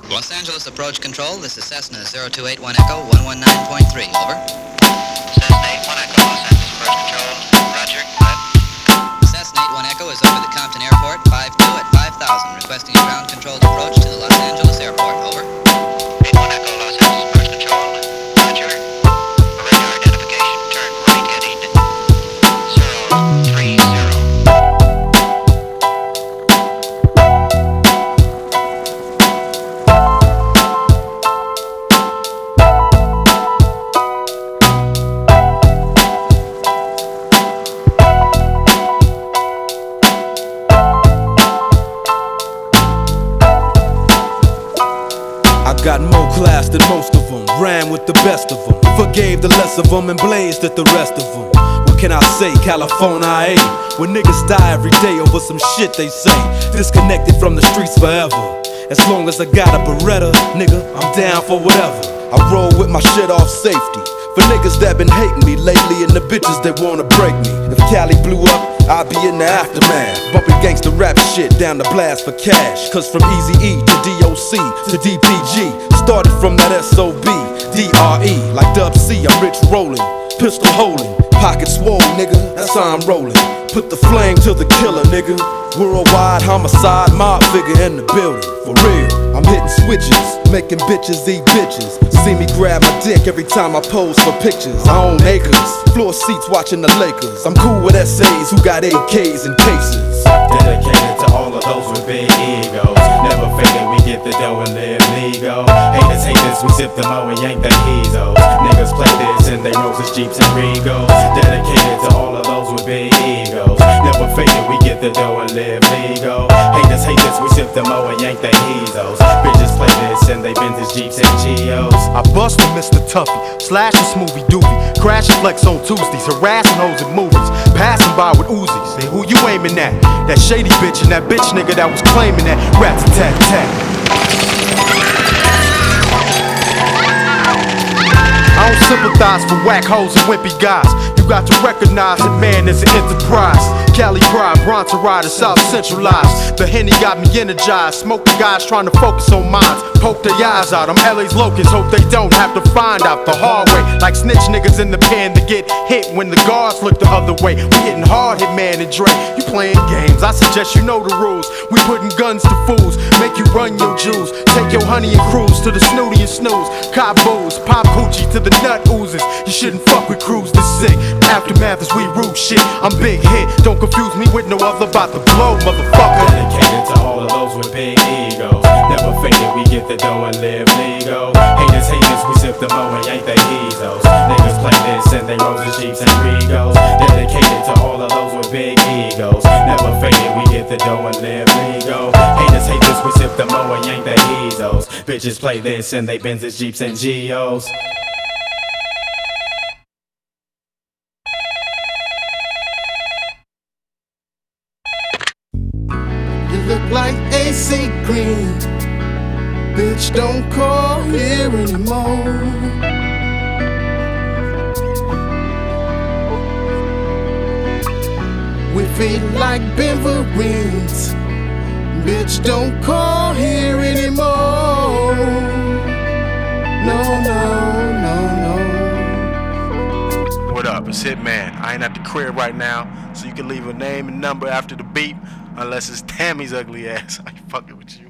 Los Angeles Approach Control, this is Cessna 0281 Echo 119.3, over. Cessna 81 Echo, Los Angeles Approach Control, roger, go ahead. Cessna 81 Echo is over the Compton Airport, 52 at 5000, requesting a ground-controlled approach to the Los Angeles Airport, over. 81 Echo, Los Angeles Approach Control, roger. For radar identification, turn right heading 030. I got more class than most of them, ran with the best of them, forgave the less of them and blazed at the rest of them. What can I say, California I ain't. When niggas die every day over some shit they say, disconnected from the streets forever. As long as I got a Beretta, nigga, I'm down for whatever. I roll with my shit off safety, for niggas that been hating me lately and the bitches that wanna break me. If Cali blew up, I'd be in the aftermath, bumping gangsta rap shit down the blast for cash. Cause from Eazy-E to DOC to DPG, started from that SOB, DRE, like Dub C, I'm rich rolling, pistol holding, pocket swole, nigga, that's how I'm rolling. Put the flame to the killer, nigga. Worldwide homicide, mob figure in the building, for real. I'm hitting switches, making bitches eat bitches. See me grab my dick every time I pose for pictures. I own acres, floor seats watching the Lakers. I'm cool with SAs who got AKs and cases. Dedicated to all of those with big egos. Never fading, we get the dough and live legal. Haters hate this, we sip the mo and yank the heezos. Niggas play this in they Roses, Jeeps, and Regos. Dedicated to all of those with big egos. Never fading, we get the dough and live legal. Haters hate this, we sip the mo and yank the heezos. Bitches play this in they Benzes, Jeeps, and Geos. I bust with Mr. Tuffy, slash the smoothie doobie, crash and flex on Tuesdays, harassing hoes at movies, passing by with Uzis. Say, who you aiming at? That shady bitch and that bitch nigga that was claiming that. Rat-a-tat-tat. I don't sympathize for whack hoes and wimpy guys. You got to recognize that man is an enterprise. Cali pride, Bronx rider, South centralized. The Henny got me energized. Smoke the guys trying to focus on minds. Poke their eyes out, I'm LA's locusts. Hope they don't have to find out the hard way. Like snitch niggas in the pen to get hit when the guards look the other way. We hitting hard, hit man and Dre. You playing games, I suggest you know the rules. We putting guns to fools, make you run your jewels. Take your honey and cruise to the snooty and snooze. Cop booze, pop hoochie to the nut oozes. You shouldn't fuck with crews this sick. Aftermath is we root shit. I'm big hit, don't confuse me with no other about to blow, motherfucker. Dedicated to all of those with big egos. Never faded, we get the dough and live legal. Haters hate this, we sip the mo and yank the heezos. Niggas play this in they Roses, Jeeps, and Regos. Dedicated to all of those with big egos. Never faded, we get the dough and live legal. Haters hate this, we sip the mo and yank the heezos. Bitches play this in they Benzes, Jeeps, and Geos. Look like AC Green. Bitch, don't call here anymore. We feel like Beverines. Bitch, don't call here anymore. No, no, no, no. What up? It's Hitman. I ain't at the crib right now, so you can leave a name and number after the beep, unless it's Tammy's ugly ass. I ain't fucking with you.